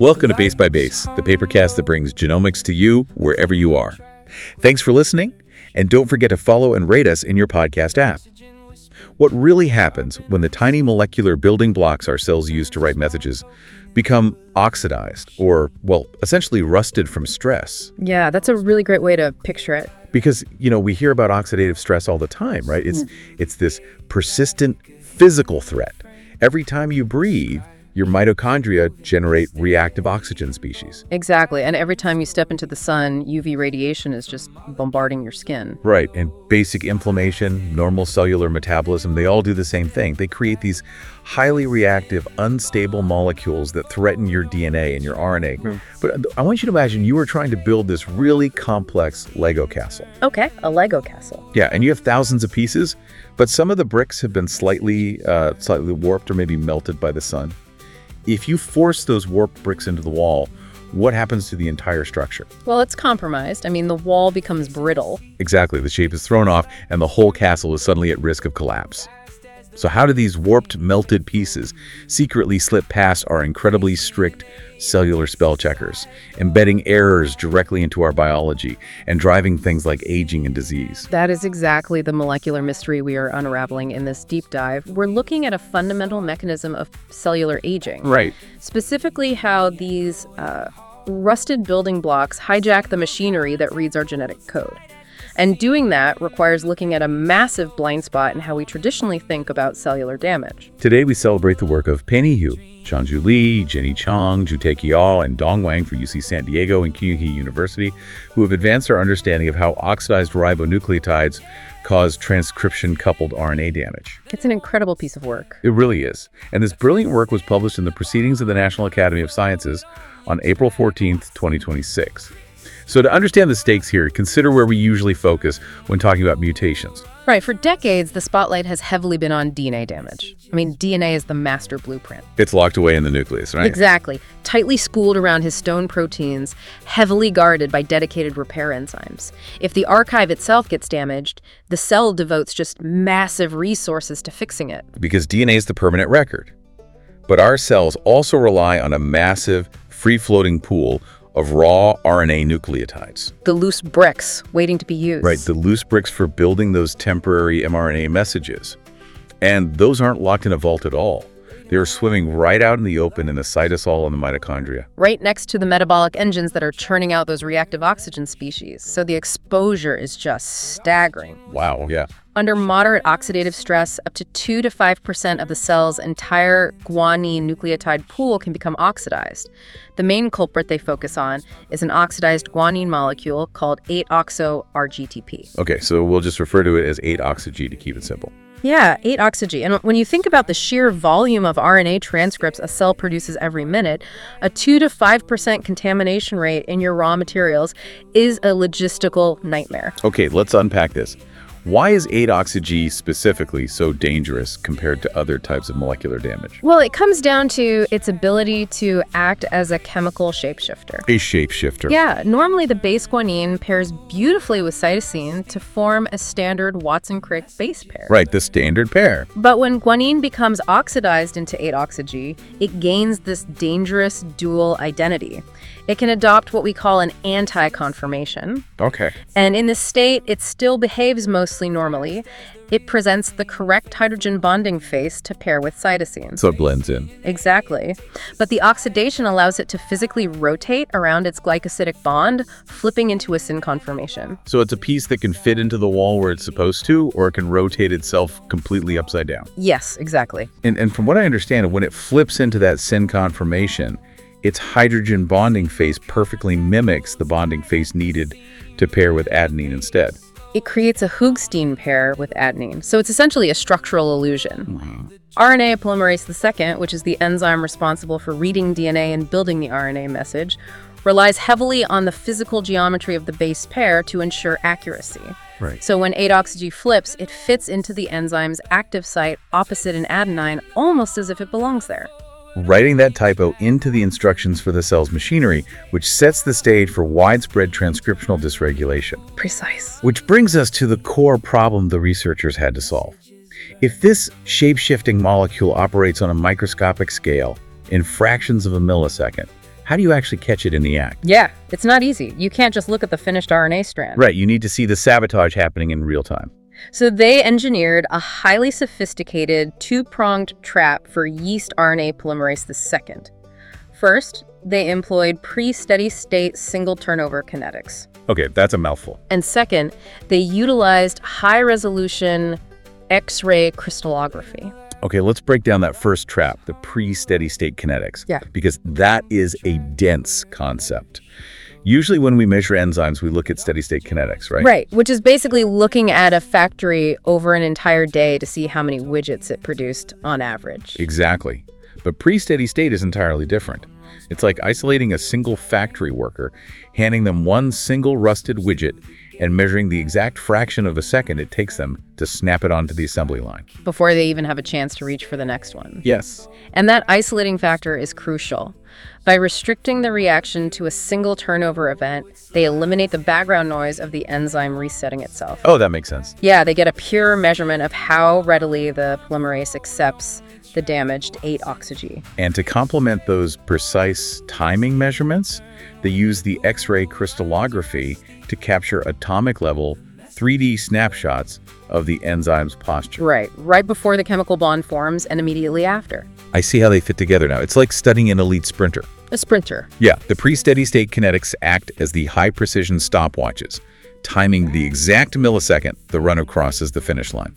Welcome to Base by Base, the papercast that brings genomics to you wherever you are. Thanks for listening, and don't forget to follow and rate us in your podcast app. What really happens when the tiny molecular building blocks our cells use to write messages become oxidized or, well, essentially rusted from stress? Yeah, that's a really great way to picture it. Because, we hear about oxidative stress all the time, right? It's this persistent physical threat. Every time you breathe, your mitochondria generate reactive oxygen species. Exactly. And every time you step into the sun, UV radiation is just bombarding your skin. Right. And basic inflammation, normal cellular metabolism, they all do the same thing. They create these highly reactive, unstable molecules that threaten your DNA and your RNA. But I want you to imagine you were trying to build this really complex Lego castle. Okay, a Lego castle. Yeah, and you have thousands of pieces, but some of the bricks have been slightly warped or maybe melted by the sun. If you force those warped bricks into the wall, what happens to the entire structure? Well, it's compromised. The wall becomes brittle. Exactly. The shape is thrown off, and the whole castle is suddenly at risk of collapse. So how do these warped, melted pieces secretly slip past our incredibly strict cellular spell checkers, embedding errors directly into our biology and driving things like aging and disease? That is exactly the molecular mystery we are unraveling in this deep dive. We're looking at a fundamental mechanism of cellular aging. Right. Specifically how these rusted building blocks hijack the machinery that reads our genetic code. And doing that requires looking at a massive blind spot in how we traditionally think about cellular damage. Today, we celebrate the work of Penny Hu, Chanju Li, Jenny Chang, Ju-Tae Kiao, and Dong Wang for UC San Diego and Kyung-Hee University, who have advanced our understanding of how oxidized ribonucleotides cause transcription-coupled RNA damage. It's an incredible piece of work. It really is. And this brilliant work was published in the Proceedings of the National Academy of Sciences on April 14th, 2026. So to understand the stakes here, consider where we usually focus when talking about mutations. Right. For decades, the spotlight has heavily been on DNA damage. DNA is the master blueprint. It's locked away in the nucleus, right? Exactly. Tightly schooled around histone proteins, heavily guarded by dedicated repair enzymes. If the archive itself gets damaged, the cell devotes just massive resources to fixing it. Because DNA is the permanent record. But our cells also rely on a massive, free-floating pool of raw RNA nucleotides. The loose bricks waiting to be used. Right, the loose bricks for building those temporary mRNA messages. And those aren't locked in a vault at all. They're swimming right out in the open in the cytosol and the mitochondria. Right next to the metabolic engines that are churning out those reactive oxygen species. So the exposure is just staggering. Wow, yeah. Under moderate oxidative stress, up to 2 to 5% of the cell's entire guanine nucleotide pool can become oxidized. The main culprit they focus on is an oxidized guanine molecule called 8-oxo-RGTP. Okay, so we'll just refer to it as 8-oxy-G to keep it simple. Yeah, 8-oxy-G. And when you think about the sheer volume of RNA transcripts a cell produces every minute, a 2 to 5% contamination rate in your raw materials is a logistical nightmare. Okay, let's unpack this. Why is 8-oxy-G specifically so dangerous compared to other types of molecular damage? Well, it comes down to its ability to act as a chemical shapeshifter. A shapeshifter. Yeah, normally the base guanine pairs beautifully with cytosine to form a standard Watson-Crick base pair. Right, the standard pair. But when guanine becomes oxidized into 8-oxy-G, it gains this dangerous dual identity. It can adopt what we call an anti-conformation. Okay. And in this state, it still behaves mostly normally. It presents the correct hydrogen bonding face to pair with cytosine. So it blends in. Exactly. But the oxidation allows it to physically rotate around its glycosidic bond, flipping into a syn conformation. So it's a piece that can fit into the wall where it's supposed to, or it can rotate itself completely upside down. Yes, exactly. And from what I understand, when it flips into that syn conformation, its hydrogen bonding face perfectly mimics the bonding face needed to pair with adenine instead. It creates a Hoogsteen pair with adenine, so it's essentially a structural illusion. Wow. RNA polymerase II, which is the enzyme responsible for reading DNA and building the RNA message, relies heavily on the physical geometry of the base pair to ensure accuracy. Right. So when 8-oxy-G flips, it fits into the enzyme's active site opposite an adenine, almost as if it belongs there. Writing that typo into the instructions for the cell's machinery, which sets the stage for widespread transcriptional dysregulation. Precise. Which brings us to the core problem the researchers had to solve. If this shape-shifting molecule operates on a microscopic scale in fractions of a millisecond, How do you actually catch it in the act? Yeah, it's not easy. You can't just look at the finished RNA strand. Right, you need to see the sabotage happening in real time. So they engineered a highly sophisticated two-pronged trap for yeast RNA polymerase II. First, they employed pre-steady state single turnover kinetics. Okay, that's a mouthful. And second, they utilized high-resolution X-ray crystallography. Okay, let's break down that first trap, the pre-steady state kinetics. Yeah. Because that is a dense concept. Usually when we measure enzymes, we look at steady state kinetics, right? Right, which is basically looking at a factory over an entire day to see how many widgets it produced on average. Exactly. But pre-steady state is entirely different. It's like isolating a single factory worker, handing them one single rusted widget, and measuring the exact fraction of a second it takes them to snap it onto the assembly line. Before they even have a chance to reach for the next one. Yes. And that isolating factor is crucial. By restricting the reaction to a single turnover event, they eliminate the background noise of the enzyme resetting itself. Oh, that makes sense. Yeah, they get a pure measurement of how readily the polymerase accepts the damaged 8-oxyG. And to complement those precise timing measurements, they use the X-ray crystallography to capture atomic level 3D snapshots of the enzyme's posture. Right before the chemical bond forms and immediately after. I see how they fit together now. It's like studying an elite sprinter. A sprinter. Yeah, the pre-steady state kinetics act as the high-precision stopwatches, timing the exact millisecond the runner crosses the finish line.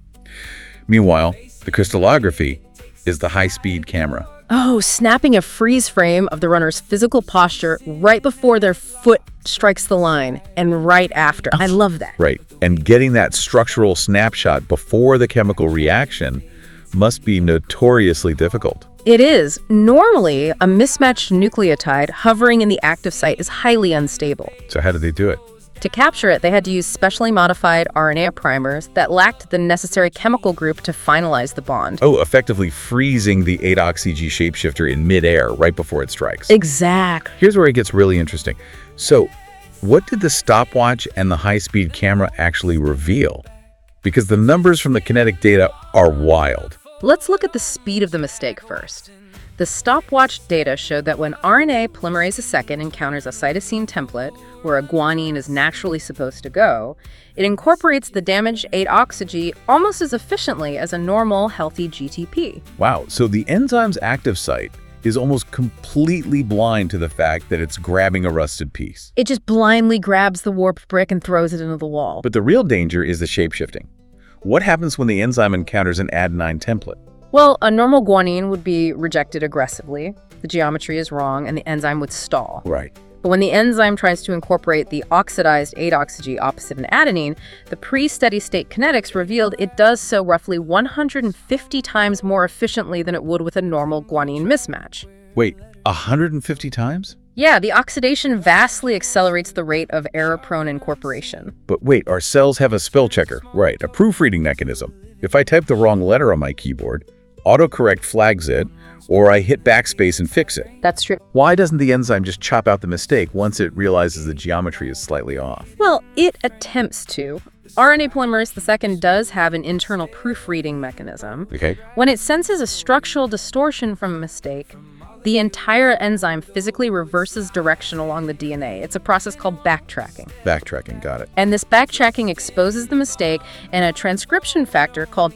Meanwhile, the crystallography is the high-speed camera. Oh, snapping a freeze frame of the runner's physical posture right before their foot strikes the line and right after. I love that. Right, and getting that structural snapshot before the chemical reaction must be notoriously difficult. It is. Normally, a mismatched nucleotide hovering in the active site is highly unstable. So how did they do it? To capture it, they had to use specially modified RNA primers that lacked the necessary chemical group to finalize the bond. Oh, effectively freezing the 8-oxyG shapeshifter in midair right before it strikes. Exactly. Here's where it gets really interesting. So, what did the stopwatch and the high-speed camera actually reveal? Because the numbers from the kinetic data are wild. Let's look at the speed of the mistake first. The stopwatch data showed that when RNA polymerase II encounters a cytosine template, where a guanine is naturally supposed to go, it incorporates the damaged 8-oxyG almost as efficiently as a normal, healthy GTP. Wow, so the enzyme's active site is almost completely blind to the fact that it's grabbing a rusted piece. It just blindly grabs the warped brick and throws it into the wall. But the real danger is the shapeshifting. What happens when the enzyme encounters an adenine template? Well, a normal guanine would be rejected aggressively. The geometry is wrong, and the enzyme would stall. Right. But when the enzyme tries to incorporate the oxidized 8-oxyG opposite an adenine, the pre-steady state kinetics revealed it does so roughly 150 times more efficiently than it would with a normal guanine mismatch. Wait, 150 times? Yeah, the oxidation vastly accelerates the rate of error-prone incorporation. But wait, our cells have a spell checker, right, a proofreading mechanism. If I type the wrong letter on my keyboard, autocorrect flags it, or I hit backspace and fix it. That's true. Why doesn't the enzyme just chop out the mistake once it realizes the geometry is slightly off? Well, it attempts to. RNA polymerase II does have an internal proofreading mechanism. Okay. When it senses a structural distortion from a mistake, the entire enzyme physically reverses direction along the DNA. It's a process called backtracking. Backtracking, got it. And this backtracking exposes the mistake, and a transcription factor called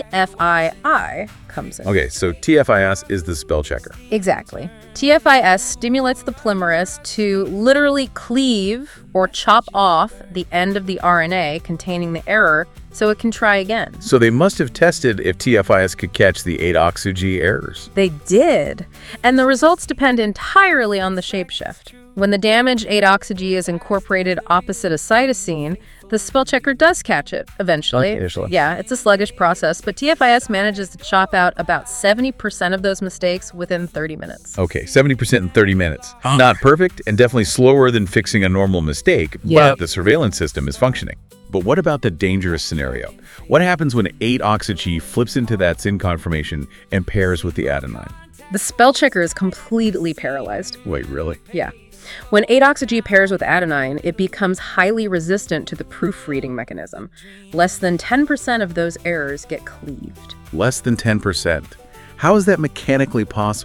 TFII comes in. Okay, so TFIS is the spell checker. Exactly. TFIS stimulates the polymerase to literally cleave or chop off the end of the RNA containing the error so it can try again. So they must have tested if TFIS could catch the 8-oxyG errors. They did. And the results depend entirely on the shapeshift. When the damaged 8-oxyG is incorporated opposite a cytosine, the spell checker does catch it eventually. Initially. Yeah, it's a sluggish process, but TFIS manages to chop out about 70% of those mistakes within 30 minutes. Okay, 70% in 30 minutes. Not perfect and definitely slower than fixing a normal mistake, Yep. but the surveillance system is functioning. But what about the dangerous scenario? What happens when 8-oxyG flips into that syn conformation and pairs with the adenine? The spell checker is completely paralyzed. Wait, really? Yeah. When 8-oxyG pairs with adenine, it becomes highly resistant to the proofreading mechanism. Less than 10% of those errors get cleaved. Less than 10%. How is that mechanically possible?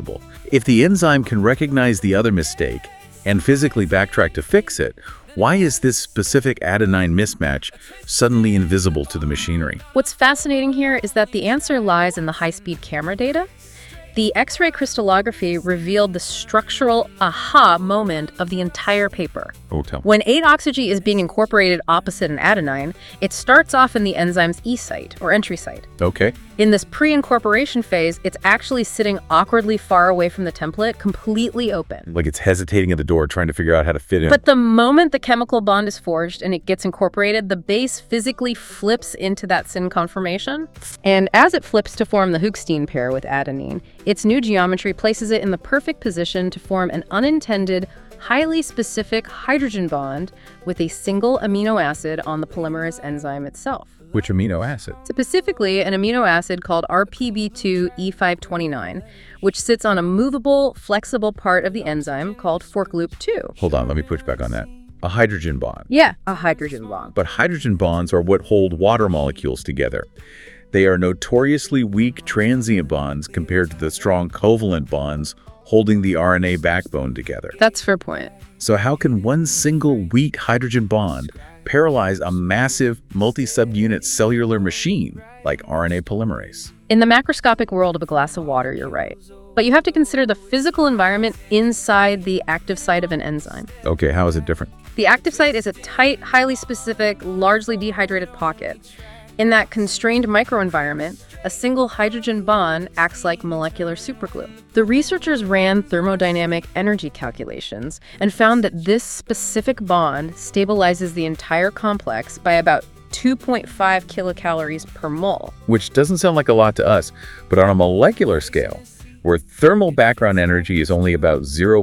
If the enzyme can recognize the other mistake and physically backtrack to fix it, why is this specific adenine mismatch suddenly invisible to the machinery? What's fascinating here is that the answer lies in the high-speed camera data. The X-ray crystallography revealed the structural aha moment of the entire paper. Oh, tell me. When 8-oxy is being incorporated opposite an adenine, it starts off in the enzyme's E site, or entry site. Okay. In this pre-incorporation phase, it's actually sitting awkwardly far away from the template, completely open. Like it's hesitating at the door, trying to figure out how to fit in. But the moment the chemical bond is forged and it gets incorporated, the base physically flips into that syn conformation. And as it flips to form the Hoogsteen pair with adenine, its new geometry places it in the perfect position to form an unintended, highly specific hydrogen bond with a single amino acid on the polymerase enzyme itself. Which amino acid? Specifically, an amino acid called RPB2E529, which sits on a movable, flexible part of the enzyme called fork loop 2. Hold on, let me push back on that. A hydrogen bond. Yeah, a hydrogen bond. But hydrogen bonds are what hold water molecules together. They are notoriously weak transient bonds compared to the strong covalent bonds holding the RNA backbone together. That's a fair point. So how can one single weak hydrogen bond paralyze a massive multi-subunit cellular machine like RNA polymerase? In the macroscopic world of a glass of water, you're right. But you have to consider the physical environment inside the active site of an enzyme. Okay, how is it different? The active site is a tight, highly specific, largely dehydrated pocket. In that constrained microenvironment, a single hydrogen bond acts like molecular superglue. The researchers ran thermodynamic energy calculations and found that this specific bond stabilizes the entire complex by about 2.5 kilocalories per mole. Which doesn't sound like a lot to us, but on a molecular scale, where thermal background energy is only about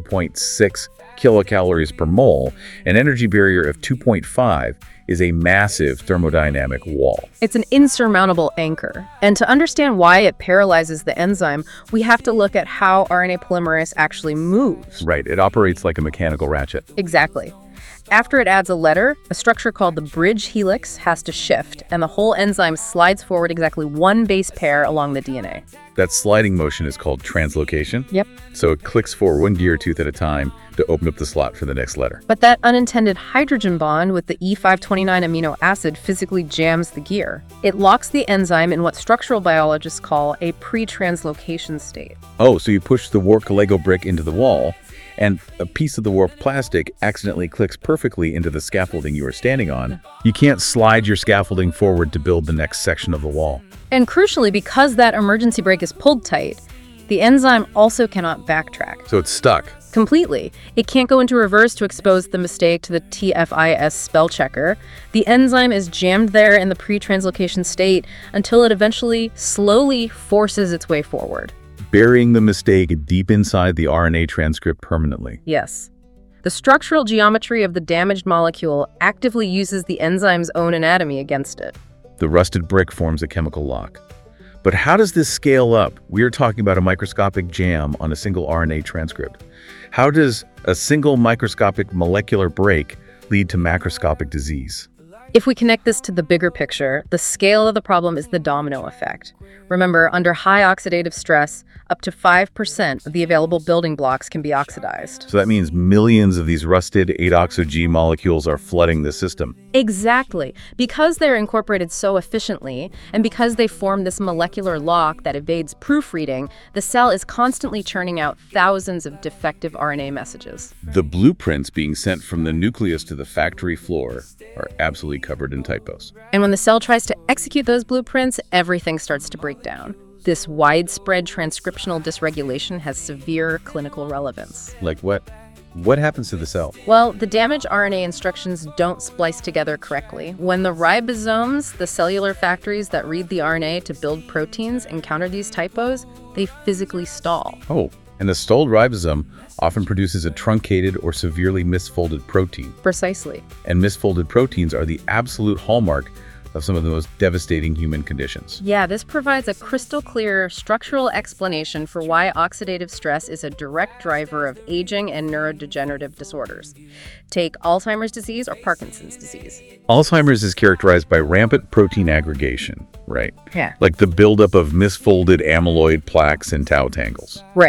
0.6 kilocalories per mole, an energy barrier of 2.5 is a massive thermodynamic wall. It's an insurmountable anchor. And to understand why it paralyzes the enzyme, we have to look at how RNA polymerase actually moves. Right, it operates like a mechanical ratchet. Exactly. After it adds a letter, a structure called the bridge helix has to shift, and the whole enzyme slides forward exactly one base pair along the DNA. That sliding motion is called translocation. Yep. So it clicks forward one gear tooth at a time to open up the slot for the next letter. But that unintended hydrogen bond with the E529 amino acid physically jams the gear. It locks the enzyme in what structural biologists call a pre-translocation state. Oh, so you push the warped Lego brick into the wall, and a piece of the warped plastic accidentally clicks perfectly into the scaffolding you are standing on. You can't slide your scaffolding forward to build the next section of the wall. And crucially, because that emergency brake is pulled tight, the enzyme also cannot backtrack. So it's stuck. Completely. It can't go into reverse to expose the mistake to the TFIS spell checker. The enzyme is jammed there in the pre-translocation state until it eventually slowly forces its way forward. Burying the mistake deep inside the RNA transcript permanently. Yes. The structural geometry of the damaged molecule actively uses the enzyme's own anatomy against it. The rusted brick forms a chemical lock. But how does this scale up? We are talking about a microscopic jam on a single RNA transcript. How does a single microscopic molecular break lead to macroscopic disease? If we connect this to the bigger picture, the scale of the problem is the domino effect. Remember, under high oxidative stress, up to 5% of the available building blocks can be oxidized. So that means millions of these rusted 8-oxo-G molecules are flooding the system. Exactly. Because they're incorporated so efficiently, and because they form this molecular lock that evades proofreading, the cell is constantly churning out thousands of defective RNA messages. The blueprints being sent from the nucleus to the factory floor are absolutely covered in typos. And when the cell tries to execute those blueprints, everything starts to break down. This widespread transcriptional dysregulation has severe clinical relevance. Like what? What happens to the cell? Well, the damaged RNA instructions don't splice together correctly. When the ribosomes, the cellular factories that read the RNA to build proteins, encounter these typos, they physically stall. Oh, and the stalled ribosome often produces a truncated or severely misfolded protein. Precisely. And misfolded proteins are the absolute hallmark of some of the most devastating human conditions. Yeah, this provides a crystal clear structural explanation for why oxidative stress is a direct driver of aging and neurodegenerative disorders. Take Alzheimer's disease or Parkinson's disease. Alzheimer's is characterized by rampant protein aggregation, right? Yeah. Like the buildup of misfolded amyloid plaques and tau tangles. Right.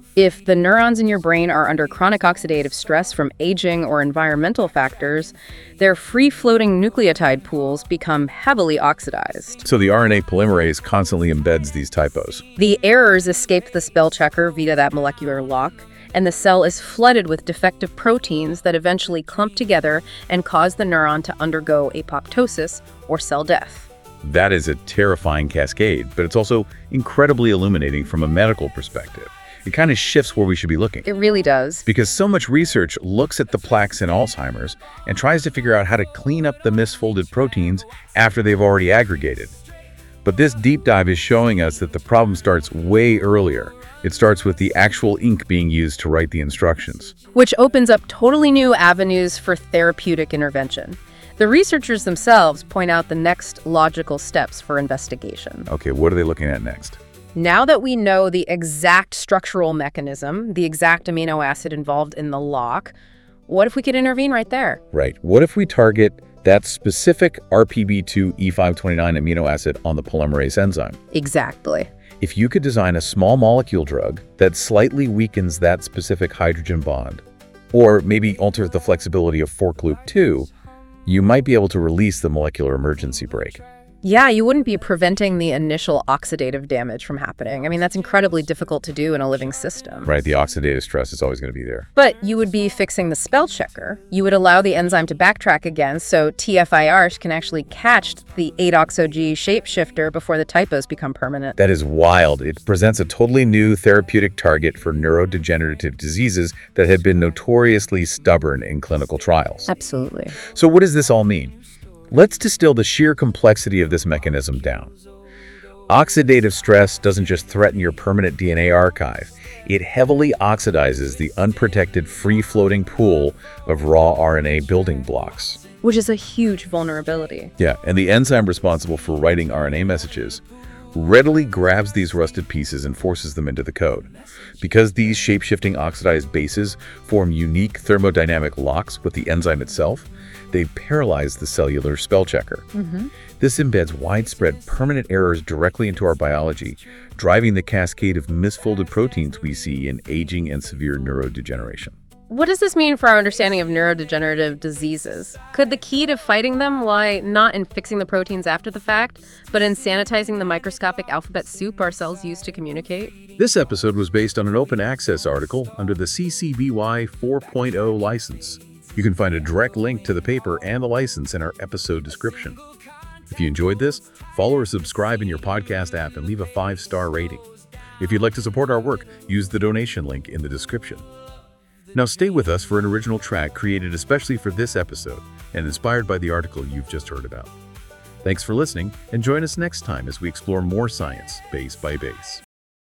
If the neurons in your brain are under chronic oxidative stress from aging or environmental factors, their free-floating nucleotide pools become heavily oxidized. So the RNA polymerase constantly embeds these typos. The errors escape the spell checker via that molecular lock, and the cell is flooded with defective proteins that eventually clump together and cause the neuron to undergo apoptosis or cell death. That is a terrifying cascade, but it's also incredibly illuminating from a medical perspective. It kind of shifts where we should be looking. It really does. Because so much research looks at the plaques in Alzheimer's and tries to figure out how to clean up the misfolded proteins after they've already aggregated. But this deep dive is showing us that the problem starts way earlier. It starts with the actual ink being used to write the instructions. Which opens up totally new avenues for therapeutic intervention. The researchers themselves point out the next logical steps for investigation. Okay, what are they looking at next? Now that we know the exact structural mechanism, the exact amino acid involved in the lock, what if we could intervene right there? Right. What if we target that specific RPB2 E529 amino acid on the polymerase enzyme? Exactly. If you could design a small molecule drug that slightly weakens that specific hydrogen bond, or maybe alters the flexibility of fork loop 2, you might be able to release the molecular emergency brake. Yeah, you wouldn't be preventing the initial oxidative damage from happening. I mean, that's incredibly difficult to do in a living system. Right, the oxidative stress is always going to be there. But you would be fixing the spell checker. You would allow the enzyme to backtrack again so TFIR can actually catch the 8-oxo-G shapeshifter before the typos become permanent. That is wild. It presents a totally new therapeutic target for neurodegenerative diseases that have been notoriously stubborn in clinical trials. Absolutely. So what does this all mean? Let's distill the sheer complexity of this mechanism down. Oxidative stress doesn't just threaten your permanent DNA archive. It heavily oxidizes the unprotected free-floating pool of raw RNA building blocks. Which is a huge vulnerability. Yeah, and the enzyme responsible for writing RNA messages readily grabs these rusted pieces and forces them into the code. Because these shape-shifting oxidized bases form unique thermodynamic locks with the enzyme itself, they paralyze the cellular spell checker. This embeds widespread permanent errors directly into our biology, driving the cascade of misfolded proteins we see in aging and severe neurodegeneration. What does this mean for our understanding of neurodegenerative diseases? Could the key to fighting them lie not in fixing the proteins after the fact, but in sanitizing the microscopic alphabet soup our cells use to communicate? This episode was based on an open access article under the CC BY 4.0 license. You can find a direct link to the paper and the license in our episode description. If you enjoyed this, follow or subscribe in your podcast app and leave a 5-star rating. If you'd like to support our work, use the donation link in the description. Now stay with us for an original track created especially for this episode and inspired by the article you've just heard about. Thanks for listening, and join us next time as we explore more science, base by base.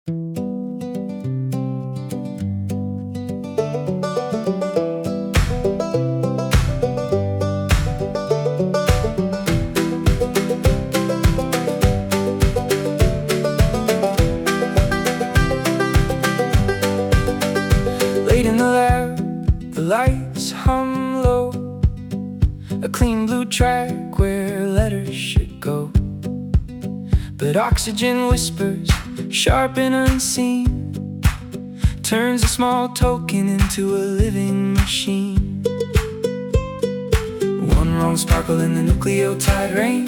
Lights hum low, a clean blue track where letters should go. But oxygen whispers, sharp and unseen, turns a small token into a living machine. One wrong sparkle in the nucleotide rain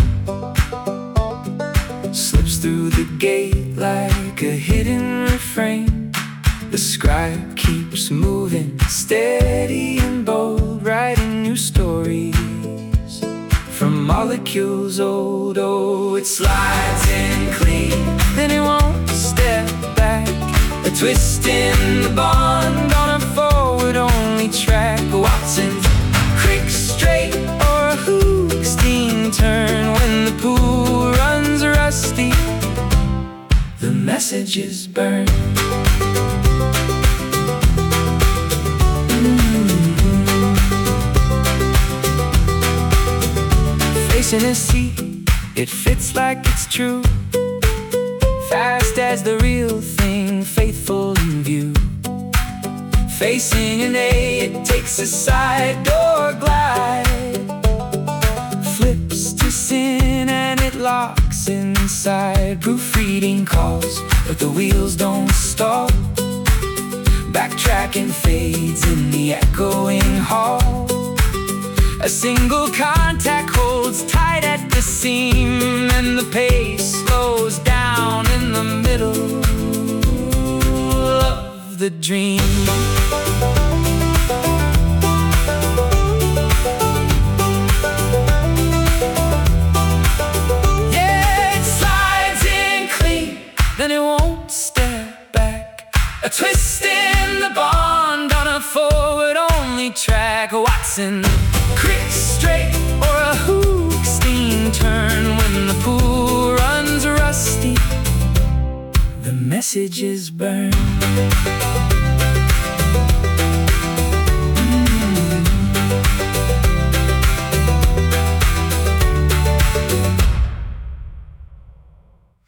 slips through the gate like a hidden refrain. The scribe keeps moving, steady and bold, writing new stories from molecules old. Oh, it slides in clean, then it won't step back. A twist in the bond on a forward-only track. Watson, Crick straight, or a Hoogstein turn. When the pool runs rusty, the message is burned. In a seat, it fits like it's true, fast as the real thing, faithful in view. Facing an A, it takes a side door glide, flips to sin and it locks inside. Proofreading calls, but the wheels don't stop. Backtracking fades in the echoing hall. A single contact holds tight at the seam, and the pace slows down in the middle of the dream. Yeah, it slides in clean, then it won't step back. A twist in the bond on a forward-only track. Watson, quick straight or a Hoogstein turn. When the pool runs rusty, the message is burned.